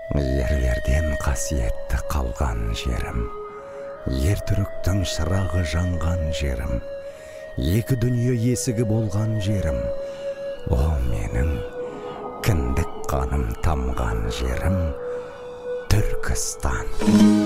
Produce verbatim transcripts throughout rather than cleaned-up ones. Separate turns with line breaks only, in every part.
Ерлерден қасиетті қалған жерім, ер түріктің шырағы жанған жерім, екі дүние есігі болған жерім, о менің кіндік қаным тамған жерім, Түркістан.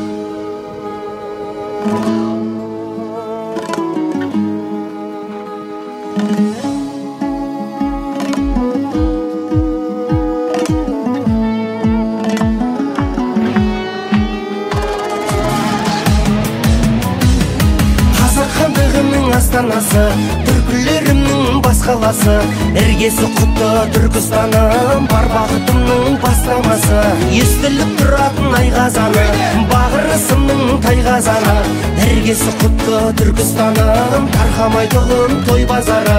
Астанасы, түркілерімнің бас қаласы, іргесі құтты Түркістаным, бар бақытымның бастамасы. Естіліп тұратын айғазаны, бағырысымның тайғазаны, іргесі құтты Түркістаным, тарқамайтұғын той базары.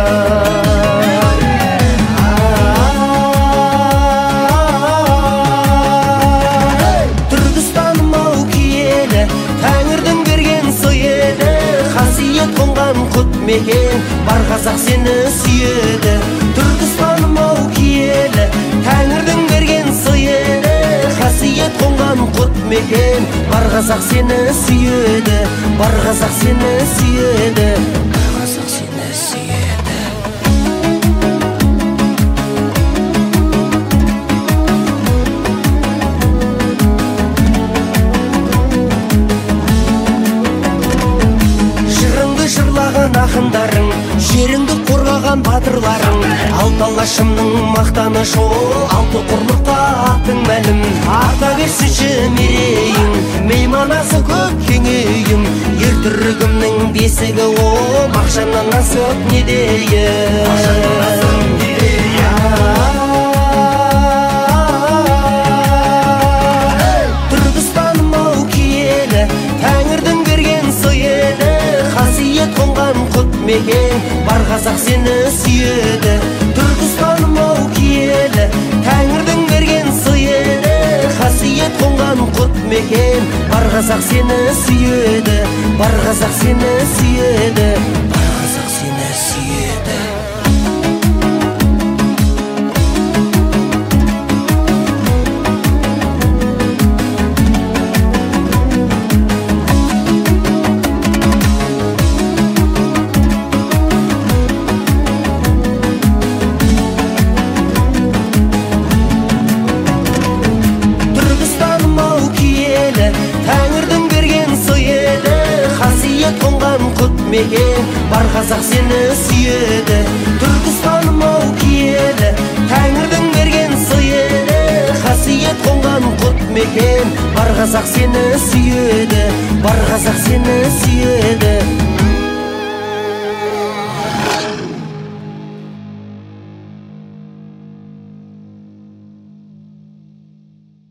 Түркістаным ау киелі, Тәңірдің берген сый еді, қасиет қонған құт мекен, бар қазақ сені сүйеді. Түркістаным ау киелі, Тәңірдің берген сый еді, қасиет қонған құт мекен, бар қазақ сені сүйеді, бар қазақ сені сүйеді, бар қазақ сені сүйеді. Ақындарың, жеріңді қорғаған батырларың, алты алашымның мақтанышы ол, алты құрлықта аттың мәлім. Арта берсінші мерейің, мейманасы көп кеңейім, ер түрігімнің бесігі ол, мақшаннан асып не дейін. Түркістаным ау киелі, Тәңірдің берген сый еді, қасиет қонған құт мекен, бар қазақ сені сүйеді. Түркістаным ау киелі, Тәңірдің берген сый еді, қасиет қонған құт мекен, бар қазақ сені сүйеді, бар қазақ сені сүйеді, бар қазақ сені сүйеді. Тәңірдің берген сый еді, қасиет қонған құт мекен, бар қазақ сені сүйеді. Түркістаным ау киелі, Тәңірдің берген сый еді, қасиет қонған құт мекен, бар қазақ сені сүйеді, бар қазақ сені сүйеді.